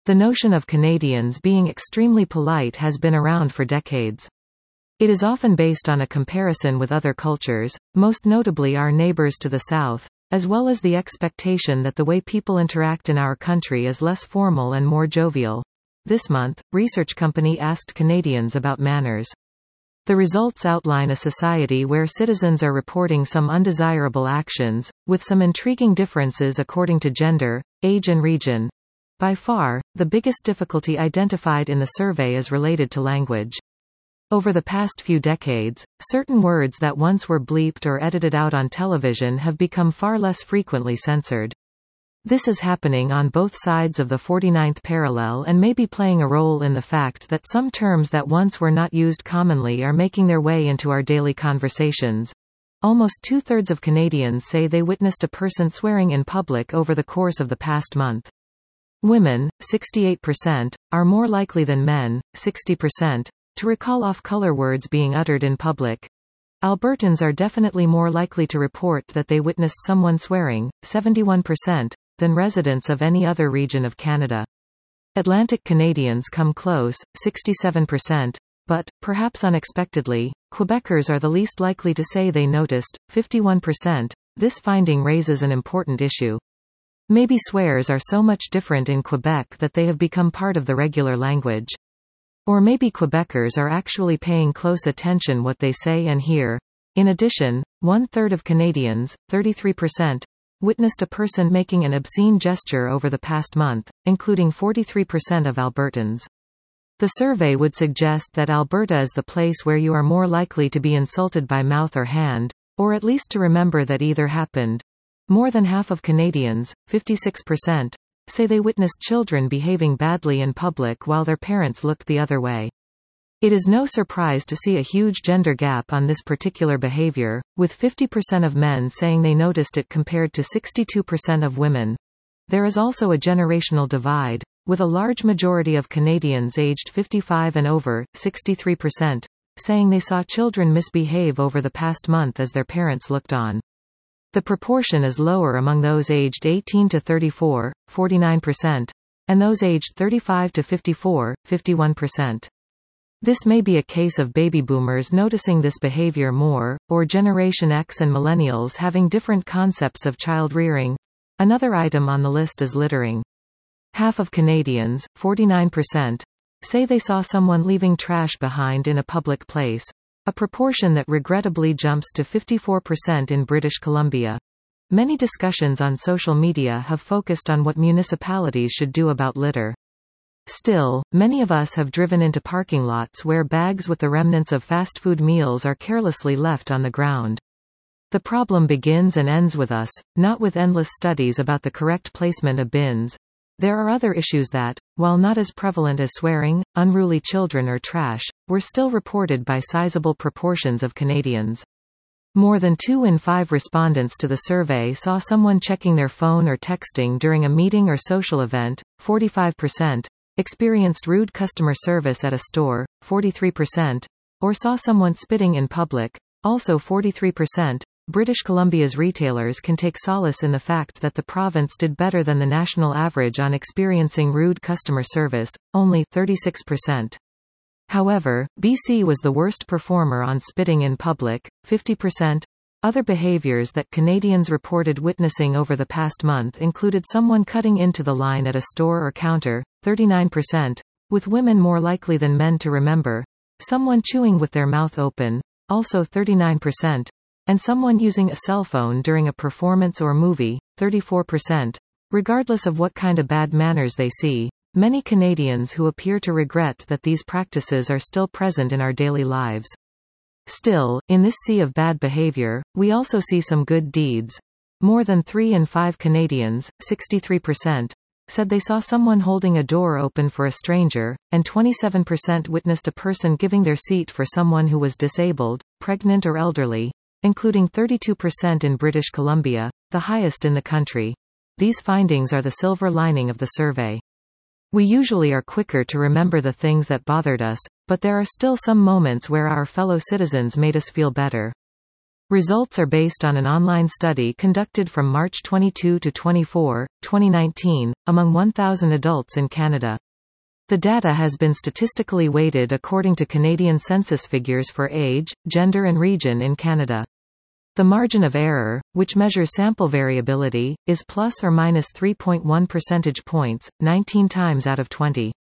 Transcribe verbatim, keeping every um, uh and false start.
The notion of Canadians being extremely polite has been around for decades. It is often based on a comparison with other cultures, most notably our neighbors to the south, as well as the expectation that the way people interact in our country is less formal and more jovial. This month, research company asked Canadians about manners. The results outline a society where citizens are reporting some undesirable actions, with some intriguing differences according to gender, age and region. By far, the biggest difficulty identified in the survey is related to language. Over the past few decades, certain words that once were bleeped or edited out on television have become far less frequently censored. This is happening on both sides of the forty-ninth parallel and may be playing a role in the fact that some terms that once were not used commonly are making their way into our daily conversations. Almost two-thirds of Canadians say they witnessed a person swearing in public over the course of the past month. Women, sixty-eight percent, are more likely than men, sixty percent, to recall off-color words being uttered in public. Albertans are definitely more likely to report that they witnessed someone swearing, seventy-one percent, than residents of any other region of Canada. Atlantic Canadians come close, sixty-seven percent, but, perhaps unexpectedly, Quebecers are the least likely to say they noticed, fifty-one percent. This finding raises an important issue. Maybe swears are so much different in Quebec that they have become part of the regular language. Or maybe Quebecers are actually paying close attention what they say and hear. In addition, one-third of Canadians, thirty-three percent, witnessed a person making an obscene gesture over the past month, including forty-three percent of Albertans. The survey would suggest that Alberta is the place where you are more likely to be insulted by mouth or hand, or at least to remember that either happened. More than half of Canadians, fifty-six percent, say they witnessed children behaving badly in public while their parents looked the other way. It is no surprise to see a huge gender gap on this particular behavior, with fifty percent of men saying they noticed it compared to sixty-two percent of women. There is also a generational divide, with a large majority of Canadians aged fifty-five and over, sixty-three percent, saying they saw children misbehave over the past month as their parents looked on. The proportion is lower among those aged eighteen to thirty-four, forty-nine percent, and those aged thirty-five to fifty-four, fifty-one percent. This may be a case of baby boomers noticing this behavior more, or Generation X and millennials having different concepts of child rearing. Another item on the list is littering. Half of Canadians, forty-nine percent, say they saw someone leaving trash behind in a public place. A proportion that regrettably jumps to fifty-four percent in British Columbia. Many discussions on social media have focused on what municipalities should do about litter. Still, many of us have driven into parking lots where bags with the remnants of fast food meals are carelessly left on the ground. The problem begins and ends with us, not with endless studies about the correct placement of bins. There are other issues that, while not as prevalent as swearing, unruly children or trash, were still reported by sizable proportions of Canadians. More than two in five respondents to the survey saw someone checking their phone or texting during a meeting or social event, forty-five percent, experienced rude customer service at a store, forty-three percent, or saw someone spitting in public, also forty-three percent. British Columbia's retailers can take solace in the fact that the province did better than the national average on experiencing rude customer service, only thirty-six percent. However, B C was the worst performer on spitting in public, fifty percent. Other behaviors that Canadians reported witnessing over the past month included someone cutting into the line at a store or counter, thirty-nine percent, with women more likely than men to remember, someone chewing with their mouth open, also thirty-nine percent, and someone using a cell phone during a performance or movie, thirty-four percent. Regardless of what kind of bad manners they see, many Canadians who appear to regret that these practices are still present in our daily lives. Still, in this sea of bad behavior, we also see some good deeds. More than three in five Canadians, sixty-three percent, said they saw someone holding a door open for a stranger, and twenty-seven percent witnessed a person giving their seat for someone who was disabled, pregnant or elderly, including thirty-two percent in British Columbia, the highest in the country. These findings are the silver lining of the survey. We usually are quicker to remember the things that bothered us, but there are still some moments where our fellow citizens made us feel better. Results are based on an online study conducted from March twenty-second to twenty-fourth, twenty nineteen, among one thousand adults in Canada. The data has been statistically weighted according to Canadian census figures for age, gender and region in Canada. The margin of error, which measures sample variability, is plus or minus three point one percentage points, nineteen times out of twenty.